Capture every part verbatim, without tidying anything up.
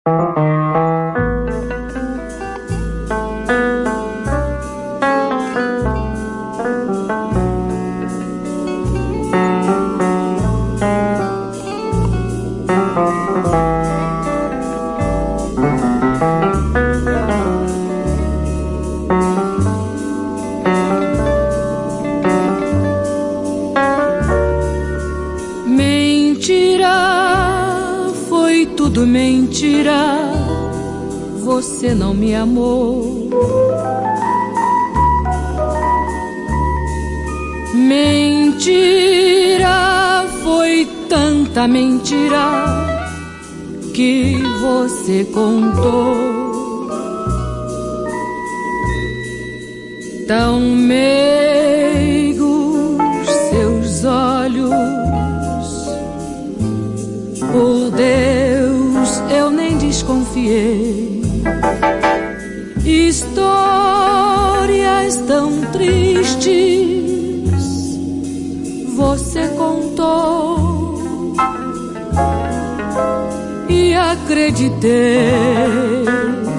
Tudo mentira, você não me amou. Mentira, foi tanta mentira que você contou. Tão meigos seus olhos, por Deus, eu nem desconfiei. Histórias tão tristes você contou e acreditei,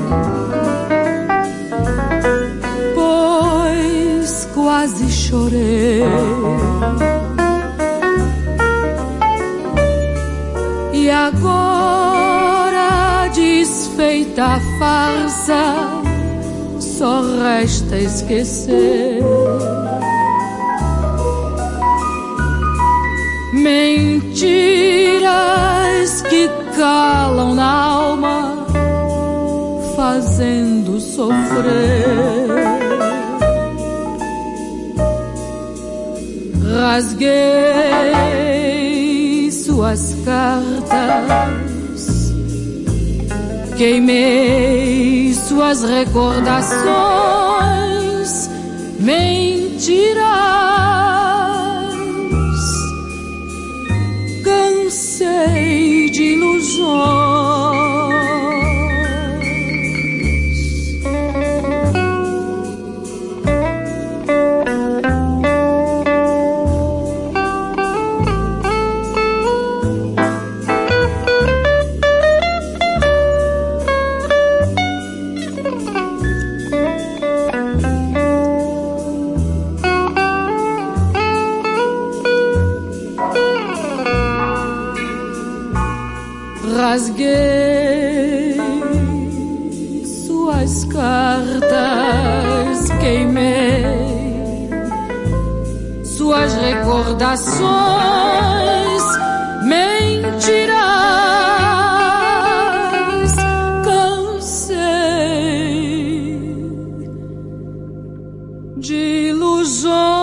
pois quase chorei. E agora, desfeita a farsa, só resta esquecer. Mentiras que calam na alma, fazendo sofrer. Rasguei suas cartas, queimei suas recordações, mentiras, cansei de ilusões. Rasguei suas cartas, queimei suas recordações, mentiras, cansei de ilusões.